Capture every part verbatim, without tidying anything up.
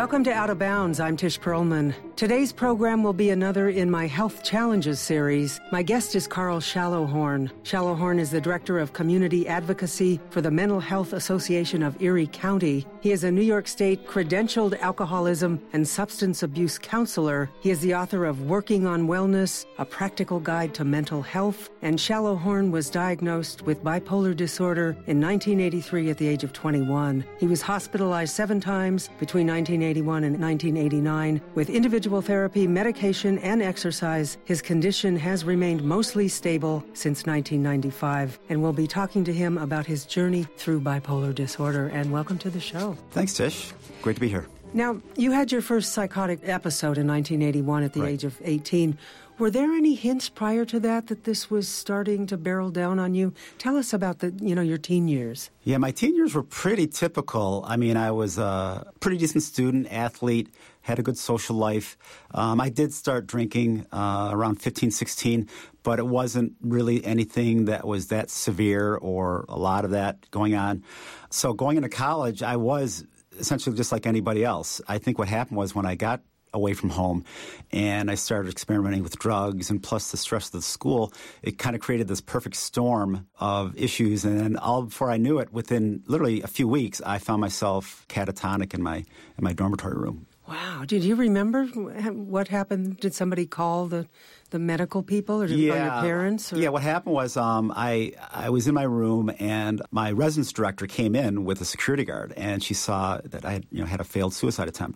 Welcome to Out of Bounds. I'm Tish Perlman. Today's program will be another in my Health Challenges series. My guest is Carl Schallowhorn. Schallowhorn is the Director of Community Advocacy for the Mental Health Association of Erie County. He is a New York State credentialed alcoholism and substance abuse counselor. He is the author of Working on Wellness, A Practical Guide to Mental Health, and Schallowhorn was diagnosed with bipolar disorder in nineteen eighty-three at the age of twenty-one. He was hospitalized seven times between nineteen eighty-one and nineteen eighty-nine. With individual therapy, medication, and exercise, his condition has remained mostly stable since nineteen ninety-five. And we'll be talking to him about his journey through bipolar disorder. And welcome to the show. Thanks, Tish. Great to be here. Now, you had your first psychotic episode in nineteen eighty-one at the Right. age of eighteen. Were there any hints prior to that that this was starting to barrel down on you? Tell us about the, you know, your teen years. Yeah, my teen years were pretty typical. I mean, I was a pretty decent student, athlete, had a good social life. Um, I did start drinking uh, around fifteen, sixteen, but it wasn't really anything that was that severe or a lot of that going on. So going into college, I was essentially just like anybody else. I think what happened was when I got away from home and I started experimenting with drugs and plus the stress of the school, it kind of created this perfect storm of issues. And then all before I knew it, within literally a few weeks, I found myself catatonic in my in my dormitory room. Wow. Did you remember what happened? Did somebody call the, the medical people or did you call your parents? Or? Yeah, what happened was um, I I was in my room and my residence director came in with a security guard and she saw that I had, you know, had a failed suicide attempt.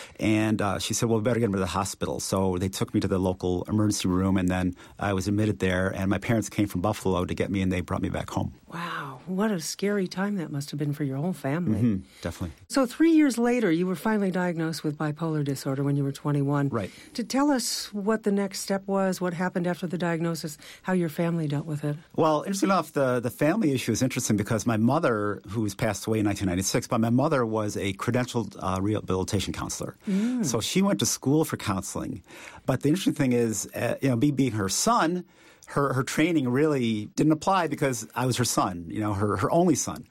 And uh, she said, well, we better get him to the hospital. So they took me to the local emergency room and then I was admitted there and my parents came from Buffalo to get me and they brought me back home. Wow. What a scary time that must have been for your whole family. Mm-hmm, definitely. So three years later, you were finally diagnosed with bipolar disorder when you were twenty-one. Right. To tell us what the next step was, what happened after the diagnosis, how your family dealt with it. Well, interesting enough, the, the family issue is interesting because my mother, who's passed away in nineteen ninety-six, but my mother was a credentialed uh, rehabilitation counselor. Mm. So she went to school for counseling. But the interesting thing is, uh, you know, me being her son, Her her training really didn't apply because I was her son, you know, her, her only son.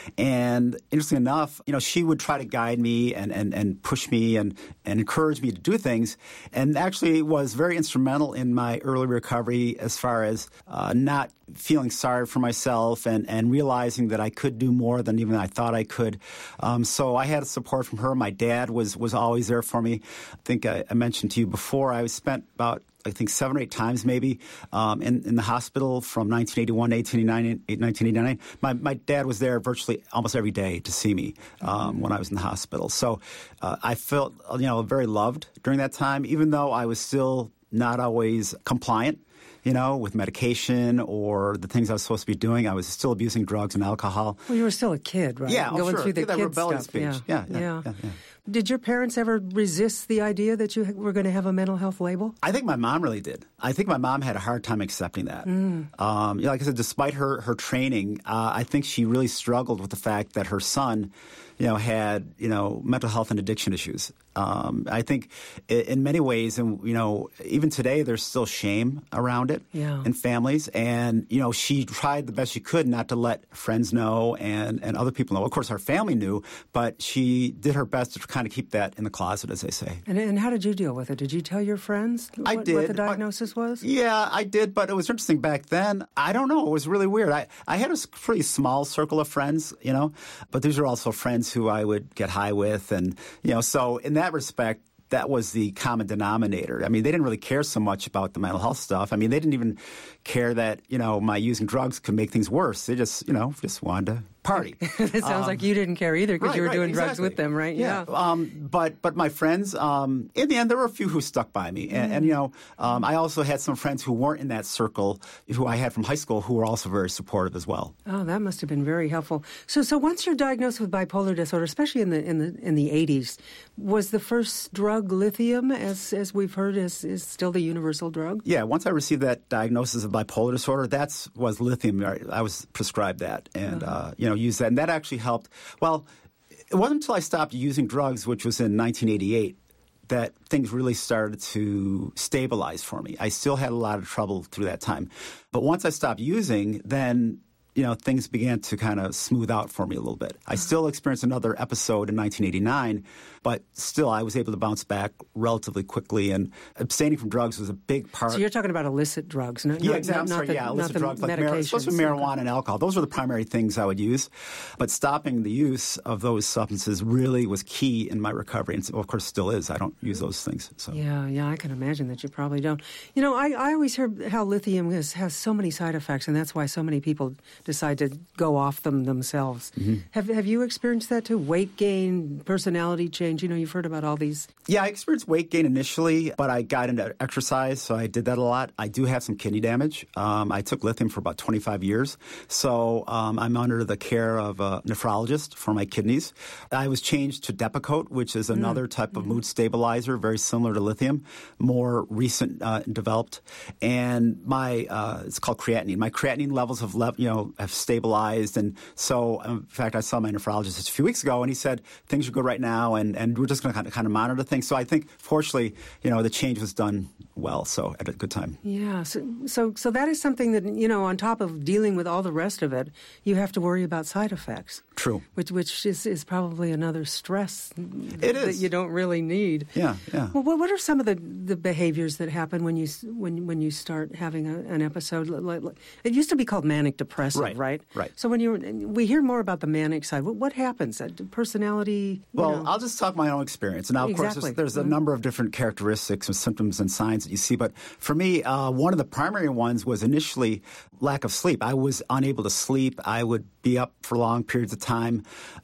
And interesting enough, you know, she would try to guide me and, and, and push me and, and encourage me to do things and actually was very instrumental in my early recovery as far as uh, not feeling sorry for myself and, and realizing that I could do more than even I thought I could. Um, so I had support from her. My dad was, was always there for me. I think I, I mentioned to you before, I spent about I think seven or eight times maybe um, in, in the hospital from nineteen eighty-one to nineteen eighty-nine. My, my dad was there virtually almost every day to see me um, mm-hmm. when I was in the hospital. So uh, I felt, you know, very loved during that time, even though I was still not always compliant, you know, with medication or the things I was supposed to be doing. I was still abusing drugs and alcohol. Well, you were still a kid, right? Yeah, oh, Going sure. through the yeah, that kid rebellious stuff. stage. Yeah. Yeah, yeah, yeah. yeah, yeah. Did your parents ever resist the idea that you were going to have a mental health label? I think my mom really did. I think my mom had a hard time accepting that. Mm. Um, you know, like I said, despite her, her training, uh, I think she really struggled with the fact that her son, you know, had, you know, mental health and addiction issues. Um, I think in many ways, and, you know, even today, there's still shame around it yeah. in families. And, you know, she tried the best she could not to let friends know and, and other people know. Of course, our family knew, but she did her best to kind of keep that in the closet, as they say. And, and how did you deal with it? Did you tell your friends what, I did, what the diagnosis but, was? Yeah, I did, but it was interesting back then. I don't know. It was really weird. I, I had a pretty small circle of friends, you know, but these are also friends who I would get high with. And, you know, so in that respect, that was the common denominator. I mean, they didn't really care so much about the mental health stuff. I mean, they didn't even care that, you know, my using drugs could make things worse. They just, you know, just wanted to party. It sounds um, like you didn't care either because right, you were right, doing exactly. drugs with them, right? Yeah. yeah. Um, but but my friends, um, in the end, there were a few who stuck by me. And, mm. and you know, um, I also had some friends who weren't in that circle, who I had from high school, who were also very supportive as well. Oh, that must have been very helpful. So so once you're diagnosed with bipolar disorder, especially in the in the in the eighties, was the first drug lithium, as as we've heard, is, is still the universal drug? Yeah, once I received that diagnosis of bipolar disorder, that's was lithium. I was prescribed that and, uh-huh. uh, you know, used that. And that actually helped. Well, it wasn't until I stopped using drugs, which was in nineteen eighty-eight, that things really started to stabilize for me. I still had a lot of trouble through that time. But once I stopped using, then, you know, things began to kind of smooth out for me a little bit. I still experienced another episode in nineteen eighty-nine, but still I was able to bounce back relatively quickly, and abstaining from drugs was a big part. So you're talking about illicit drugs, not, yeah, not, exactly. not, I'm sorry, the, yeah, illicit not drugs the like mar- especially marijuana and alcohol. Those were the primary things I would use, but stopping the use of those substances really was key in my recovery, and of course still is. I don't use those things. So. Yeah, yeah, I can imagine that you probably don't. You know, I, I always hear how lithium has, has so many side effects, and that's why so many people decide to go off them themselves. Mm-hmm. Have Have you experienced that too? Weight gain, personality change? You know, you've heard about all these. Yeah, I experienced weight gain initially, but I got into exercise, so I did that a lot. I do have some kidney damage. Um, I took lithium for about twenty-five years, so um, I'm under the care of a nephrologist for my kidneys. I was changed to Depakote, which is another mm. type of mm. mood stabilizer, very similar to lithium, more recent uh, developed. And my uh, it's called creatinine. My creatinine levels have le- you know have stabilized, and so in fact I saw my nephrologist just a few weeks ago, and he said things are good right now, and, and we're just going to kind of, kind of monitor things. So I think, fortunately, you know, the change was done well, so at a good time. Yeah, so, so so that is something that, you know, on top of dealing with all the rest of it, you have to worry about side effects. True. Which which is, is probably another stress it that is. you don't really need. Yeah, yeah. Well, what are some of the, the behaviors that happen when you when when you start having a, an episode? It used to be called manic depressive, right? Right. Right. So when you we hear more about the manic side, what, what happens? Personality. Well, know? I'll just talk my own experience. Now, of exactly. course, there's, there's mm-hmm. a number of different characteristics and symptoms and signs that you see. But for me, uh, one of the primary ones was initially lack of sleep. I was unable to sleep. I would be up for long periods of time.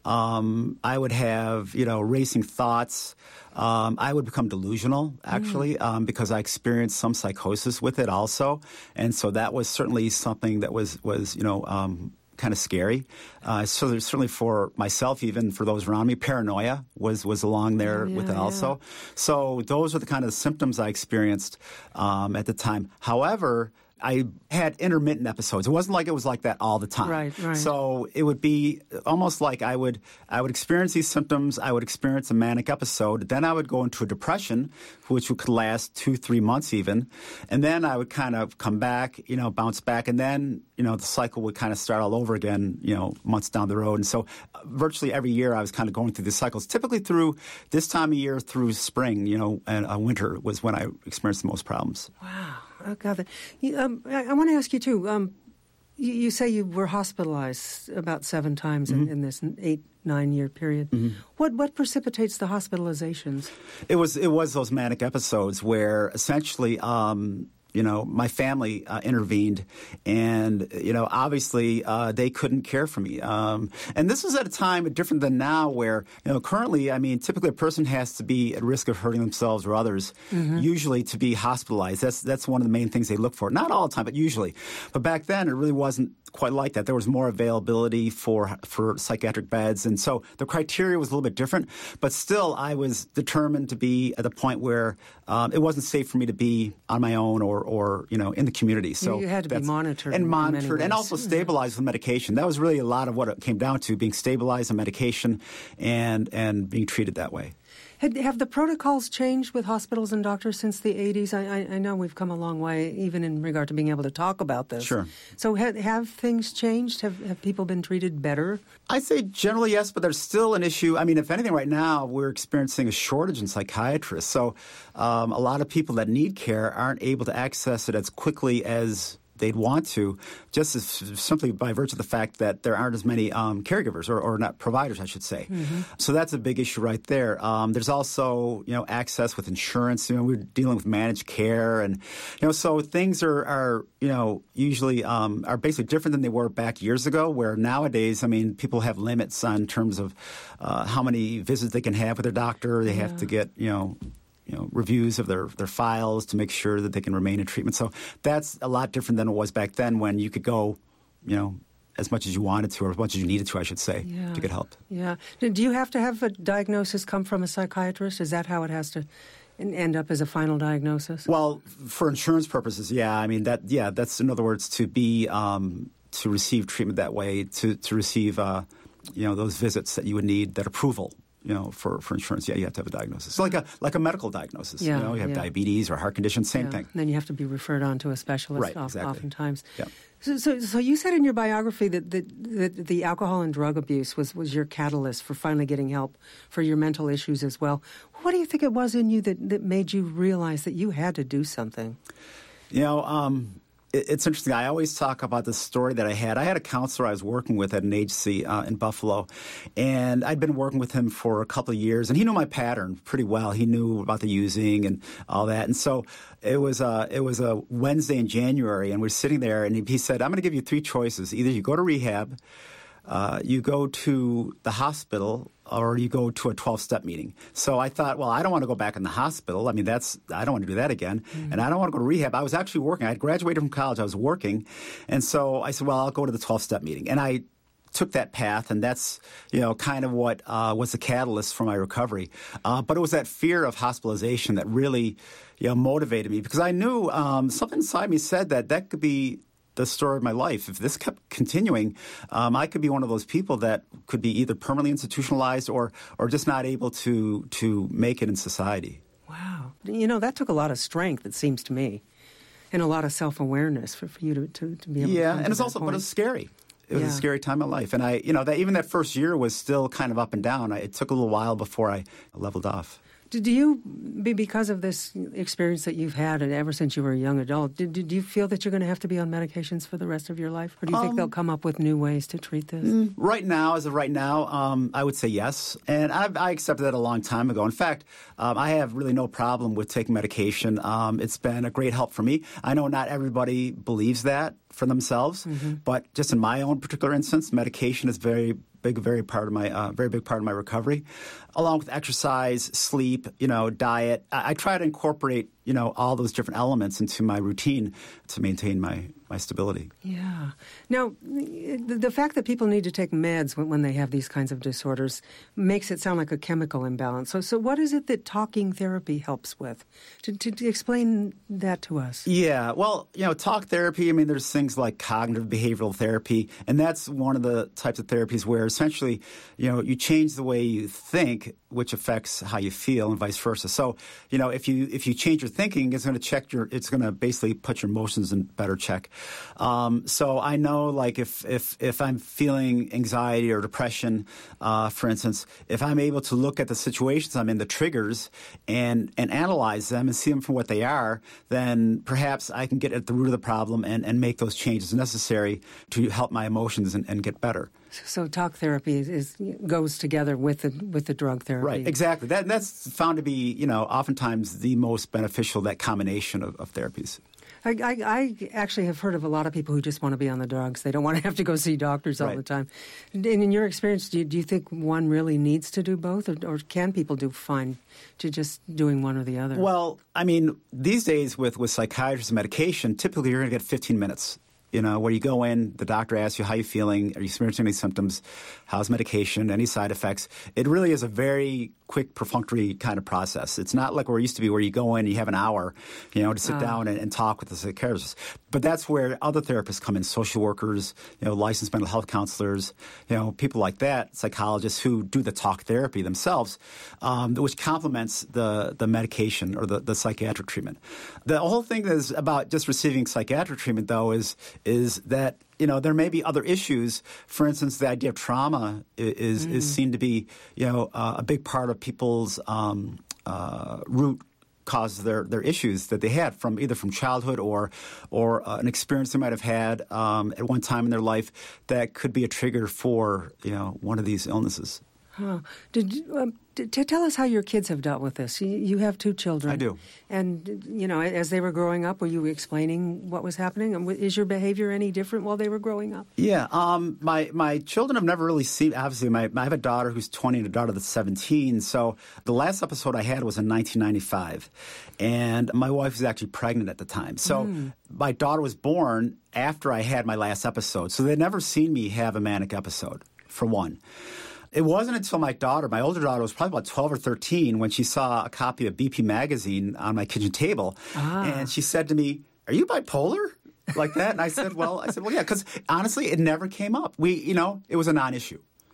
Um, I would have, you know, racing thoughts. Um, I would become delusional, actually, mm. um, because I experienced some psychosis with it also. And so that was certainly something that was, was you know, um, kind of scary. Uh, so there's certainly for myself, even for those around me, paranoia was, was along there yeah, with it also. Yeah. So those are the kind of symptoms I experienced um, at the time. However, I had intermittent episodes. It wasn't like it was like that all the time. Right, right. So it would be almost like I would I would experience these symptoms. I would experience a manic episode. Then I would go into a depression, which could last two, three months even. And then I would kind of come back, you know, bounce back. And then, you know, the cycle would kind of start all over again, you know, months down the road. And so uh, virtually every year I was kind of going through these cycles. Typically through this time of year through spring, you know, and uh, winter was when I experienced the most problems. Wow. Oh, God. Um, I, I want to ask you, too, um, you, you say you were hospitalized about seven times mm-hmm. in, in this eight, nine-year period. Mm-hmm. What what precipitates the hospitalizations? It was it was those manic episodes where essentially um, you know, my family uh, intervened, and, you know, obviously uh, they couldn't care for me. Um, and this was at a time different than now where, you know, currently, I mean, typically a person has to be at risk of hurting themselves or others, mm-hmm. usually to be hospitalized. That's that's one of the main things they look for. Not all the time, but usually. But back then, it really wasn't quite like that. There was more availability for for psychiatric beds, and so the criteria was a little bit different. But still, I was determined to be at the point where um, it wasn't safe for me to be on my own or or you know in the community. So you had to be monitored and in monitored, many and also stabilized with medication. That was really a lot of what it came down to: being stabilized on medication and and being treated that way. Have the protocols changed with hospitals and doctors since the eighties? I, I, I know we've come a long way, even in regard to being able to talk about this. Sure. So have, have things changed? Have, have people been treated better? I'd say generally yes, but there's still an issue. I mean, if anything, right now we're experiencing a shortage in psychiatrists. So um, a lot of people that need care aren't able to access it as quickly as they'd want to, just as simply by virtue of the fact that there aren't as many um, caregivers, or, or not providers, I should say. Mm-hmm. So that's a big issue right there. Um, there's also, you know, access with insurance. You know, we're dealing with managed care, and you know, so things are, are you know, usually um, are basically different than they were back years ago. Where nowadays, I mean, people have limits on terms of uh, how many visits they can have with their doctor. They yeah. have to get, you know. You know, reviews of their, their files to make sure that they can remain in treatment. So that's a lot different than it was back then, when you could go, you know, as much as you wanted to, or as much as you needed to, I should say, yeah. to get help. Yeah. Do you have to have a diagnosis come from a psychiatrist? Is that how it has to end up as a final diagnosis? Well, for insurance purposes, yeah. I mean, that, yeah, that's, in other words, to be, um, to receive treatment that way, to, to receive, uh, you know, those visits that you would need, that approval. you know, for, for insurance, yeah, you have to have a diagnosis. So like a like a medical diagnosis. Yeah, you know, you have yeah. diabetes or heart condition, same Yeah. thing. And then you have to be referred on to a specialist Right, of- exactly. oftentimes. Yeah. So, so, so you said in your biography that, that, that the alcohol and drug abuse was, was your catalyst for finally getting help for your mental issues as well. What do you think it was in you that, that made you realize that you had to do something? You know, um, it, it's interesting. I always talk about the story that I had. I had a counselor I was working with at an agency uh, in Buffalo, and I'd been working with him for a couple of years, and he knew my pattern pretty well. He knew about the using and all that. And so it was a, it was a Wednesday in January, and we're sitting there, and he, he said, I'm going to give you three choices. Either you go to rehab, uh, you go to the hospital, or you go to a twelve-step meeting. So I thought, well, I don't want to go back in the hospital. I mean, that's I don't want to do that again. Mm-hmm. And I don't want to go to rehab. I was actually working. I had graduated from college. I was working. And so I said, well, I'll go to the twelve-step meeting. And I took that path, and that's, you know, kind of what uh, was the catalyst for my recovery. Uh, but it was that fear of hospitalization that really, you know, motivated me, because I knew um, something inside me said that that could be the story of my life. If this kept continuing, um, I could be one of those people that could be either permanently institutionalized or or just not able to to make it in society. Wow. You know, that took a lot of strength, it seems to me, and a lot of self-awareness for, for you to, to, to be able yeah, to come and it's to also, that but point. it's scary. It was Yeah. a scary time of life. And I, you know, that even that first year was still kind of up and down. I, it took a little while before I leveled off. Do you, be- because of this experience that you've had and ever since you were a young adult, do, do you feel that you're going to have to be on medications for the rest of your life? Or do you think Um, they'll come up with new ways to treat this? Right now, as of right now, um, I would say yes. And I've, I accepted that a long time ago. In fact, um, I have really no problem with taking medication. Um, it's been a great help for me. I know not everybody believes that for themselves, Mm-hmm. but just in my own particular instance, medication is very big, very part of my, uh, very big part of my recovery, along with exercise, sleep, you know, diet. I, I try to incorporate, you know, all those different elements into my routine to maintain my, my stability. Yeah. Now, the, the fact that people need to take meds when, when they have these kinds of disorders makes it sound like a chemical imbalance. So, so what is it that talking therapy helps with? To, to, to explain that to us. Yeah, well, you know, talk therapy, I mean, there's things like cognitive behavioral therapy, and that's one of the types of therapies where essentially, you know, you change the way you think, which affects how you feel, and vice versa. So, you know, if you if you change your thinking, it's going to check your, it's going to basically put your emotions in better check. Um, so I know, like, if if if I'm feeling anxiety or depression, uh, for instance, if I'm able to look at the situations I'm in, the triggers, and and analyze them and see them for what they are, then perhaps I can get at the root of the problem and, and make those changes necessary to help my emotions and, and get better. So talk therapy is, is goes together with the with the drug therapy. Right, exactly. That that's found to be, you know, oftentimes the most beneficial, that combination of, of therapies. I, I, I actually have heard of a lot of people who just want to be on the drugs. They don't want to have to go see doctors all Right. the time. And in your experience, do you, do you think one really needs to do both, or, or can people do fine to just doing one or the other? Well, I mean, these days with, with psychiatrists and medication, typically you're going to get fifteen minutes. You know, where you go in, the doctor asks you how you're feeling, are you experiencing any symptoms, how's medication, any side effects. It really is a very quick, perfunctory kind of process. It's not like where it used to be where you go in and you have an hour, you know, to sit Uh. down and, and talk with the psychiatrist. But that's where other therapists come in, social workers, you know, licensed mental health counselors, you know, people like that, psychologists who do the talk therapy themselves, um, which complements the, the medication or the, the psychiatric treatment. The whole thing is about just receiving psychiatric treatment, though, is is that, you know, there may be other issues. For instance, the idea of trauma is is, is seen to be, you know, uh, a big part of people's um, uh, root cause of their, their issues that they had from either from childhood or or uh, an experience they might have had um, at one time in their life that could be a trigger for, you know, one of these illnesses. Huh. Did you, um, t- to tell us how your kids have dealt with this. You, you have two children. I do. And, you know, as they were growing up, were you explaining what was happening? And w- is your behavior any different while they were growing up? Yeah, um, my my children have never really seen. Obviously, my, I have a daughter who's twenty and a daughter that's seventeen. So the last episode I had was in nineteen ninety-five, and my wife was actually pregnant at the time. So mm. my daughter was born after I had my last episode. So they'd never seen me have a manic episode, for one. It wasn't until my daughter, my older daughter, was probably about twelve or thirteen when she saw a copy of B P magazine on my kitchen table, ah. and she said to me, "Are you bipolar?" Like that, and I said, "Well, I said, well, yeah," because honestly, it never came up. We, you know, it was a non-issue.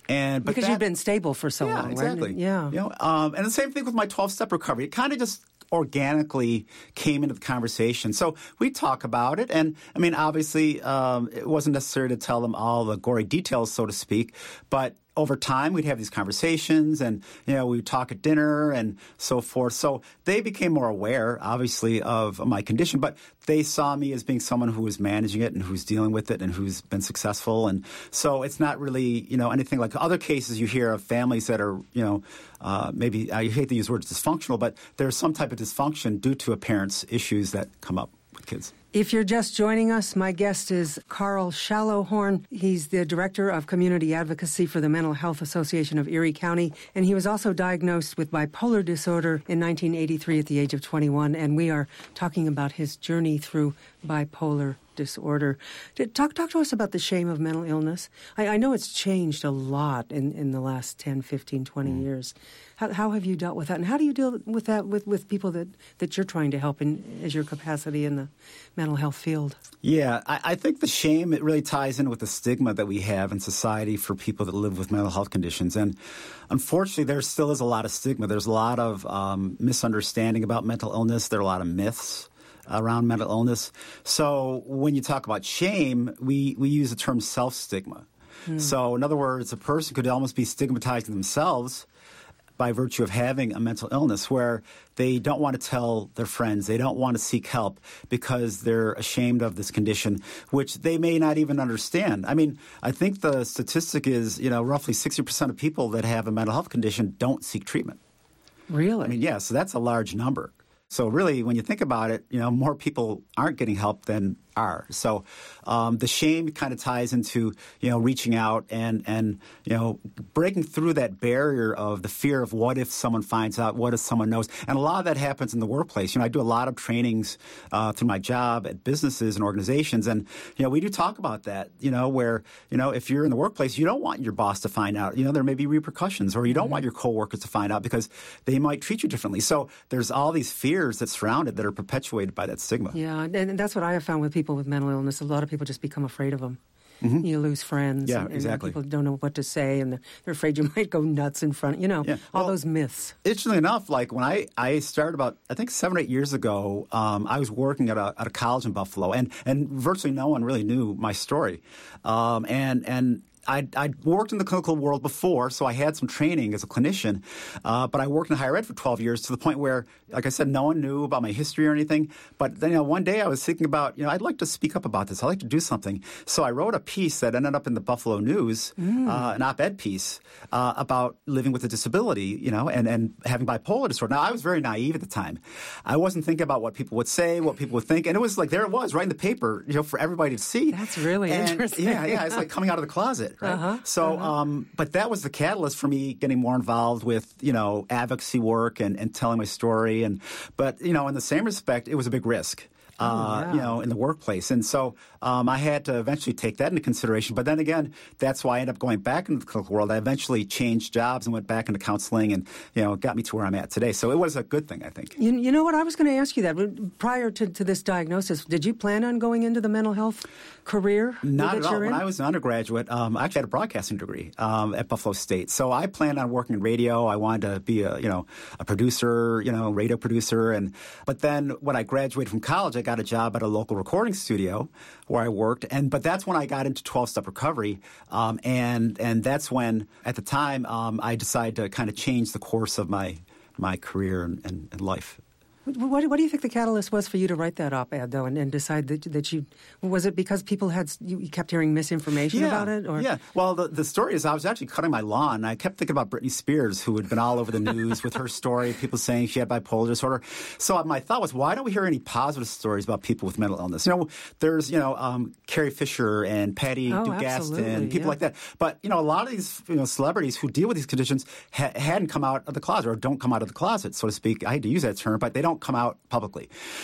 And but because that, you've been stable for so yeah, long, exactly. right? Yeah, you know, um, and the same thing with my twelve-step recovery. It kind of just organically came into the conversation. So we talk about it. And, I mean, obviously, um, it wasn't necessary to tell them all the gory details, so to speak, but over time, we'd have these conversations and, you know, we'd talk at dinner and so forth. So they became more aware, obviously, of my condition, but they saw me as being someone who was managing it and who's dealing with it and who's been successful. And so it's not really, you know, anything like other cases you hear of families that are, you know, uh, maybe, I hate to use words dysfunctional, but there's some type of dysfunction due to a parent's issues that come up with kids. If you're just joining us, my guest is Carl Shallow-Horn. He's the Director of Community Advocacy for the Mental Health Association of Erie County, and he was also diagnosed with bipolar disorder in nineteen eighty-three at the age of twenty-one, and we are talking about his journey through bipolar disorder. Talk, talk to us about the shame of mental illness. I, I know it's changed a lot in, in the last ten, fifteen, twenty mm. years. How, how have you dealt with that? And how do you deal with that with, with people that, that you're trying to help in as your capacity in the mental health field? Yeah, I, I think the shame, it really ties in with the stigma that we have in society for people that live with mental health conditions. And unfortunately, there still is a lot of stigma. There's a lot of um, misunderstanding about mental illness. There are a lot of myths around mental illness. So when you talk about shame, we, we use the term self-stigma. Hmm. So in other words, a person could almost be stigmatizing themselves by virtue of having a mental illness where they don't want to tell their friends, they don't want to seek help because they're ashamed of this condition, which they may not even understand. I mean, I think the statistic is, you know, roughly sixty percent of people that have a mental health condition don't seek treatment. Really? I mean, yeah, so that's a large number. So really, when you think about it, you know, more people aren't getting help than are. So um, the shame kind of ties into, you know, reaching out and, and, you know, breaking through that barrier of the fear of what if someone finds out, what if someone knows. And a lot of that happens in the workplace. You know, I do a lot of trainings uh, through my job at businesses and organizations. And, you know, we do talk about that, you know, where, you know, if you're in the workplace, you don't want your boss to find out. You know, there may be repercussions, or you don't mm-hmm. want your coworkers to find out because they might treat you differently. So there's all these fears that surround it that are perpetuated by that stigma. Yeah, and that's what I have found with people with mental illness. A lot of people just become afraid of them. Mm-hmm. You lose friends. Yeah, and, exactly. And people don't know what to say, and they're afraid you might go nuts in front. You know, yeah. all well, those myths. Interestingly enough, like when I, I started about, I think seven or eight years ago, um, I was working at a, at a college in Buffalo, and, and virtually no one really knew my story. Um, and, and I'd, I'd worked in the clinical world before, so I had some training as a clinician, uh, but I worked in higher ed for twelve years to the point where, like I said, no one knew about my history or anything. But then, you know, one day I was thinking about, you know, I'd like to speak up about this. I'd like to do something. So I wrote a piece that ended up in the Buffalo News, mm. uh, an op-ed piece uh, about living with a disability, you know, and, and having bipolar disorder. Now, I was very naive at the time. I wasn't thinking about what people would say, what people would think. And it was like, there it was, right in the paper, you know, for everybody to see. That's really and, interesting. Yeah, yeah. It's like coming out of the closet, right? Uh-huh. So, uh-huh. um, but that was the catalyst for me getting more involved with, you know, advocacy work and, and telling my story. And, but, you know, in the same respect, it was a big risk. Uh, oh, yeah. you know, in the workplace. And so um, I had to eventually take that into consideration. But then again, that's why I ended up going back into the clinical world. I eventually changed jobs and went back into counseling, and, you know, it got me to where I'm at today. So it was a good thing, I think. You, you know what? I was going to ask you that. Prior to, to this diagnosis, did you plan on going into the mental health career? Not at all. In? When I was an undergraduate, um, I actually had a broadcasting degree um, at Buffalo State. So I planned on working in radio. I wanted to be a, you know, a producer, you know, radio producer. And but then when I graduated from college, I got a job at a local recording studio where I worked. And but that's when I got into twelve-step recovery. Um, and and that's when, at the time, um, I decided to kind of change the course of my my career and, and, and life. What, what do you think the catalyst was for you to write that op-ed, though, and, and decide that that you was it because people had you, you kept hearing misinformation yeah, about it? Or? Yeah. Well, the, the story is I was actually cutting my lawn, and I kept thinking about Britney Spears, who had been all over the news with her story, people saying she had bipolar disorder. So my thought was, why don't we hear any positive stories about people with mental illness? You know, there's you know um, Carrie Fisher and Patty oh, Dugaston, and people yeah. like that. But you know, a lot of these you know celebrities who deal with these conditions ha- hadn't come out of the closet or don't come out of the closet, so to speak. I hate to use that term, but they don't come out publicly.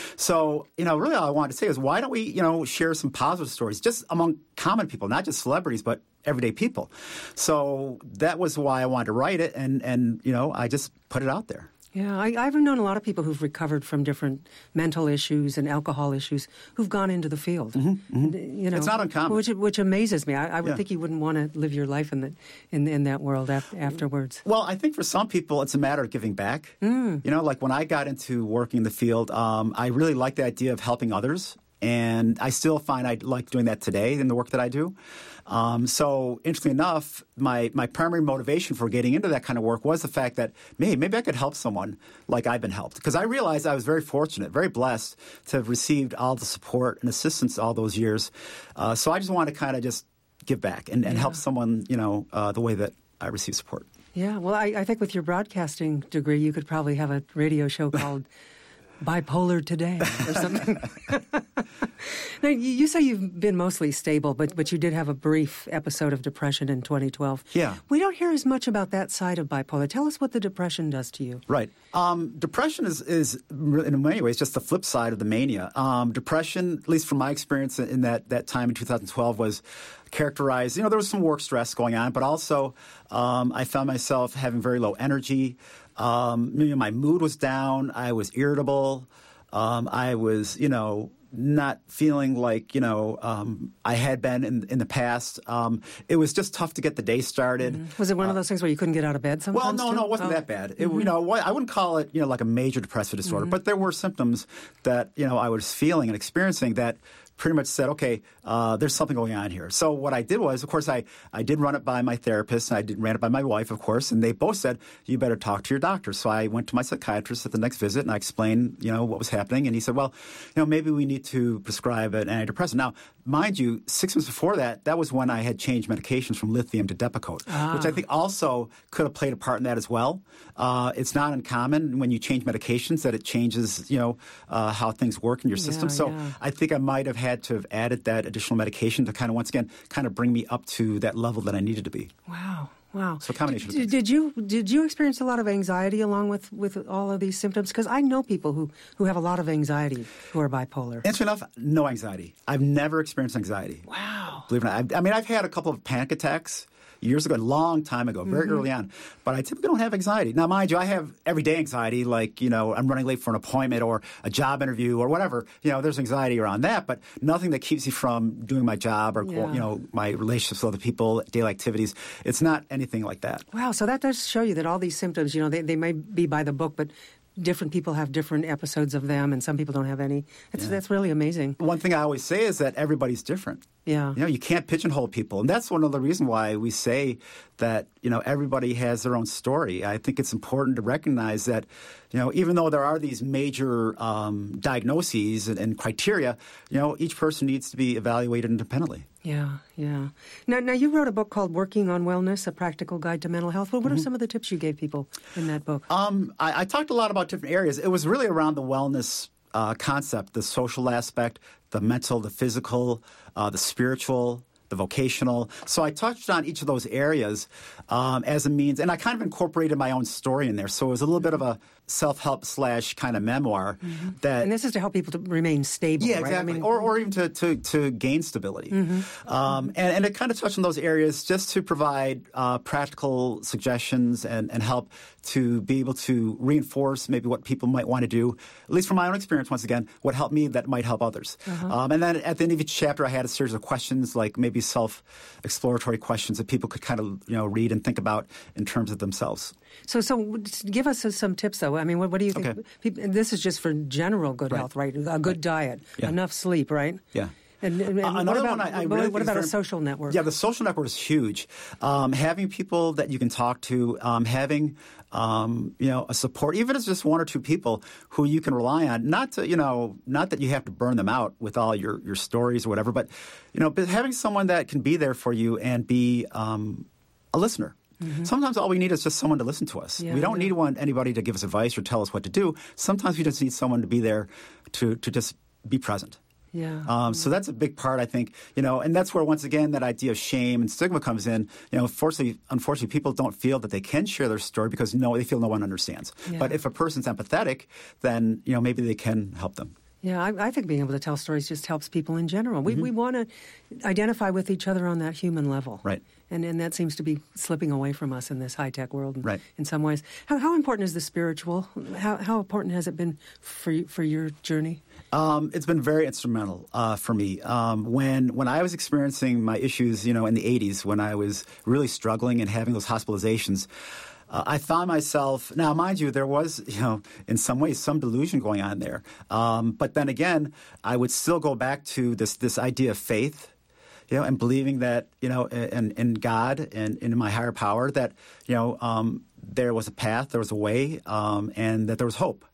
So, you know, really all I wanted to say is why don't we, you know, share some positive stories just among common people, not just celebrities, but everyday people. So that was why I wanted to write it, and, and you know, I just put it out there. Yeah, I, I've known a lot of people who've recovered from different mental issues and alcohol issues who've gone into the field. Mm-hmm, mm-hmm. You know, it's not uncommon. Which, which amazes me. I, I would yeah. think you wouldn't want to live your life in, the, in, in that world af- afterwards. Well, I think for some people it's a matter of giving back. Mm. You know, like when I got into working in the field, um, I really liked the idea of helping others. And I still find I like doing that today in the work that I do. Um, so, interestingly enough, my, my primary motivation for getting into that kind of work was the fact that, hey, maybe I could help someone like I've been helped. Because I realized I was very fortunate, very blessed to have received all the support and assistance all those years. Uh, so I just want to kind of just give back and, and yeah. help someone, you know, uh, the way that I receive support. Yeah, well, I, I think with your broadcasting degree, you could probably have a radio show called Bipolar Today or something. Now, you, you say you've been mostly stable, but but you did have a brief episode of depression in twenty twelve. Yeah. We don't hear as much about that side of bipolar. Tell us what the depression does to you. Right. Um, depression is, is, in many ways, just the flip side of the mania. Um, depression, at least from my experience in that, that time in two thousand twelve, was characterized, you know, there was some work stress going on, but also um, I found myself having very low energy. Um, you know, my mood was down. I was irritable. Um, I was, you know, not feeling like, you know, um, I had been in, in the past. Um, it was just tough to get the day started. Mm-hmm. Was it one uh, of those things where you couldn't get out of bed sometimes? Well, no, too? no, it wasn't oh. that bad. It, mm-hmm. You know, I wouldn't call it, you know, like a major depressive disorder, mm-hmm. but there were symptoms that, you know, I was feeling and experiencing that pretty much said, okay, uh, there's something going on here. So what I did was, of course, I, I did run it by my therapist, and I did, ran it by my wife, of course, and they both said, you better talk to your doctor. So I went to my psychiatrist at the next visit, and I explained, you know, what was happening. And he said, well, you know, maybe we need to prescribe an antidepressant. Now, mind you, six months before that, that was when I had changed medications from lithium to Depakote, ah. which I think also could have played a part in that as well. Uh, it's not uncommon when you change medications that it changes, you know, uh, how things work in your system. Yeah, so yeah. I think I might have had to have added that additional medication to kind of, once again, kind of bring me up to that level that I needed to be. Wow. Wow. So a combination did, of things. Did you did you experience a lot of anxiety along with, with all of these symptoms? Because I know people who, who have a lot of anxiety who are bipolar. Interesting enough, no anxiety. I've never experienced anxiety. Wow. Believe it or not. I, I mean, I've had a couple of panic attacks years ago, a long time ago, very mm-hmm. early on. But I typically don't have anxiety. Now, mind you, I have everyday anxiety, like, you know, I'm running late for an appointment or a job interview or whatever. You know, there's anxiety around that, but nothing that keeps me from doing my job or, yeah. you know, my relationships with other people, daily activities. It's not anything like that. Wow. So that does show you that all these symptoms, you know, they, they may be by the book, but different people have different episodes of them, and some people don't have any. That's, yeah. that's really amazing. One thing I always say is that everybody's different. Yeah. You know, you can't pigeonhole people. And that's one of the reasons why we say that, you know, everybody has their own story. I think it's important to recognize that, you know, even though there are these major um, diagnoses and, and criteria, you know, each person needs to be evaluated independently. Yeah, yeah. Now, now you wrote a book called Working on Wellness, A Practical Guide to Mental Health. Well, what mm-hmm. are some of the tips you gave people in that book? Um, I, I talked a lot about different areas. It was really around the wellness uh, concept, the social aspect, the mental, the physical, uh, the spiritual, the vocational. So I touched on each of those areas um, as a means, and I kind of incorporated my own story in there. So it was a little bit of a self-help slash kind of memoir. Mm-hmm. that. And this is to help people to remain stable, Yeah, right? exactly. I mean, or, or even to, to, to gain stability. Mm-hmm. Um, and, and it kind of touched on those areas just to provide uh, practical suggestions and, and help to be able to reinforce maybe what people might want to do, at least from my own experience, once again, what helped me that might help others. Uh-huh. Um, and then at the end of each chapter, I had a series of questions, like maybe self-exploratory questions that people could kind of, you know, read and think about in terms of themselves. So, so give us some tips, though. I mean, what, what do you think? Okay. People, this is just for general good Right. health, right? A good Right. diet, Yeah. enough sleep, right? Yeah. And, and, and Uh, what another about, one I, I what, really what think about is a very- social network? Yeah, the social network is huge. Um, having people that you can talk to, um, having um, you know a support, even if it's just one or two people who you can rely on. Not to you know, not that you have to burn them out with all your your stories or whatever, but you know, but having someone that can be there for you and be um, a listener. Mm-hmm. Sometimes all we need is just someone to listen to us. Yeah, we don't yeah. need one anybody to give us advice or tell us what to do. Sometimes we just need someone to be there to to just be present. Yeah. Um, so that's a big part, I think, you know, and that's where, once again, that idea of shame and stigma comes in. You know, fortunately, unfortunately, people don't feel that they can share their story because no, they feel no one understands. Yeah. But if a person's empathetic, then, you know, maybe they can help them. Yeah, I, I think being able to tell stories just helps people in general. We mm-hmm. we want to identify with each other on that human level. Right. And and that seems to be slipping away from us in this high-tech world in, right. in some ways. How how important is the spiritual? How how important has it been for you, for your journey? Um, it's been very instrumental uh, for me. Um, when when I was experiencing my issues, you know, in the eighties, when I was really struggling and having those hospitalizations, Uh, I found myself, now mind you, there was, you know, in some ways some delusion going on there. Um, but then again, I would still go back to this this idea of faith, you know, and believing that, you know, in, in God and in my higher power that, you know, um, there was a path, there was a way, um, and that there was hope.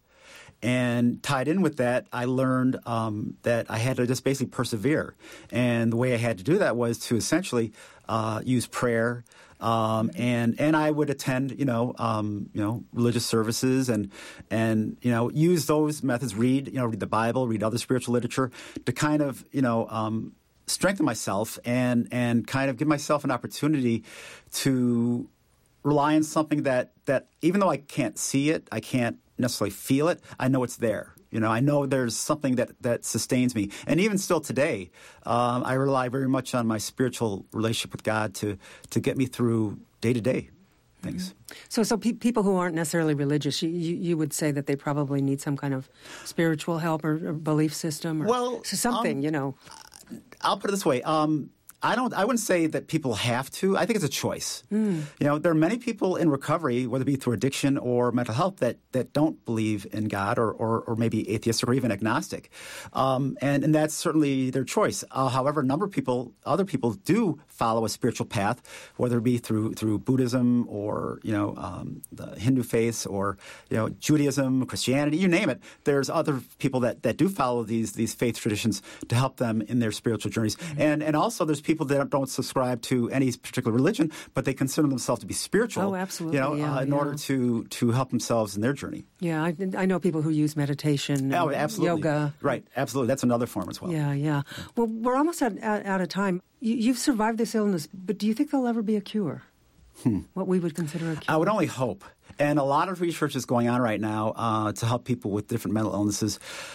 And tied in with that, I learned um, that I had to just basically persevere. And the way I had to do that was to essentially uh, use prayer. Um, and and I would attend, you know, um, you know, religious services and and you know use those methods. Read, you know, read the Bible, read other spiritual literature to kind of, you know, um, strengthen myself and and kind of give myself an opportunity to rely on something that that even though I can't see it, I can't necessarily feel it, I know it's there. You know, I know there's something that, that sustains me. And even still today, um, I rely very much on my spiritual relationship with God to, to get me through day-to-day things. Mm-hmm. So so pe- people who aren't necessarily religious, you, you, you would say that they probably need some kind of spiritual help or, or belief system or well, something, um, you know. I'll put it this way. Um, I don't. I wouldn't say that people have to. I think it's a choice. Mm. You know, there are many people in recovery, whether it be through addiction or mental health, that, that don't believe in God or, or, or maybe atheistic or even agnostic, um, and and that's certainly their choice. Uh, however, a number of people, other people, do follow a spiritual path, whether it be through through Buddhism or you know um, the Hindu faith or you know Judaism, Christianity, you name it. There's other people that, that do follow these these faith traditions to help them in their spiritual journeys, mm-hmm. and and also there's people that don't subscribe to any particular religion, but they consider themselves to be spiritual. Oh, absolutely. You know, yeah, uh, in yeah. order to to help themselves in their journey. Yeah, I, I know people who use meditation, oh, absolutely. yoga. Right, absolutely. That's another form as well. Yeah, yeah. Well, we're almost out, out, out of time. You, you've survived this illness, but do you think there'll ever be a cure? Hmm. What we would consider a cure? I would only hope. And a lot of research is going on right now uh, to help people with different mental illnesses.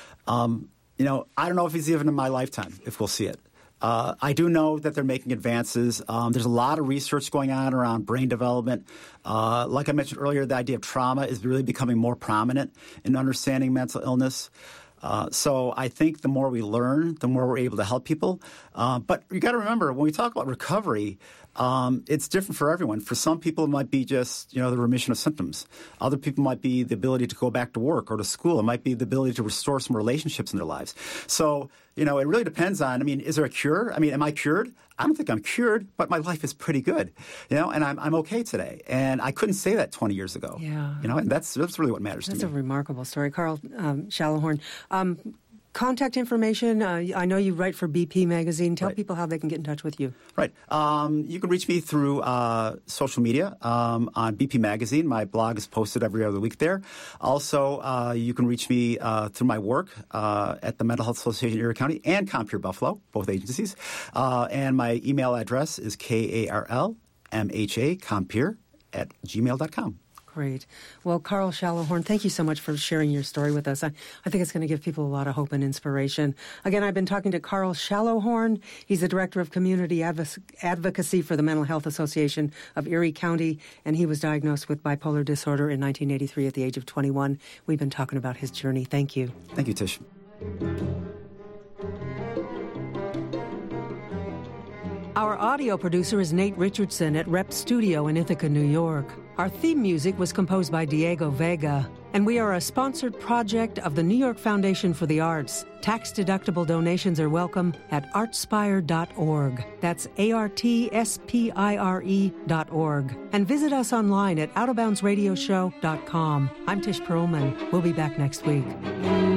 Um, you know, I don't know if it's even in my lifetime, if we'll see it. Uh, I do know that they're making advances. Um, there's a lot of research going on around brain development. Uh, like I mentioned earlier, the idea of trauma is really becoming more prominent in understanding mental illness. Uh, so I think the more we learn, the more we're able to help people. Uh, but you got to remember, when we talk about recovery, um, it's different for everyone. For some people, it might be just, you know, the remission of symptoms. Other people might be the ability to go back to work or to school. It might be the ability to restore some relationships in their lives. So, you know, it really depends on, I mean, is there a cure? I mean, am I cured? I don't think I'm cured, but my life is pretty good, you know, and I'm I'm okay today. And I couldn't say that twenty years ago. Yeah. You know, and that's that's really what matters that's to me. That's a remarkable story. Carl um, Shallohorn, um, contact information. Uh, I know you write for B P Magazine. Tell right. people how they can get in touch with you. Right. Um, you can reach me through uh, social media um, on B P Magazine. My blog is posted every other week there. Also, uh, you can reach me uh, through my work uh, at the Mental Health Association of Erie County and Compeer Buffalo, both agencies. Uh, and my email address is K A R L M H A, Compeer, at gmail dot com. Great. Well, Carl Shallohorn, thank you so much for sharing your story with us. I, I think it's going to give people a lot of hope and inspiration. Again, I've been talking to Carl Shallohorn. He's the Director of Community Adv- Advocacy for the Mental Health Association of Erie County, and he was diagnosed with bipolar disorder in nineteen eighty-three at the age of twenty-one. We've been talking about his journey. Thank you. Thank you, Tish. Our audio producer is Nate Richardson at Rep Studio in Ithaca, New York. Our theme music was composed by Diego Vega, and we are a sponsored project of the New York Foundation for the Arts. Tax-deductible donations are welcome at artspire dot org. That's A R T S P I R E dot org. And visit us online at out of bounds radio show dot com. I'm Tish Perlman. We'll be back next week.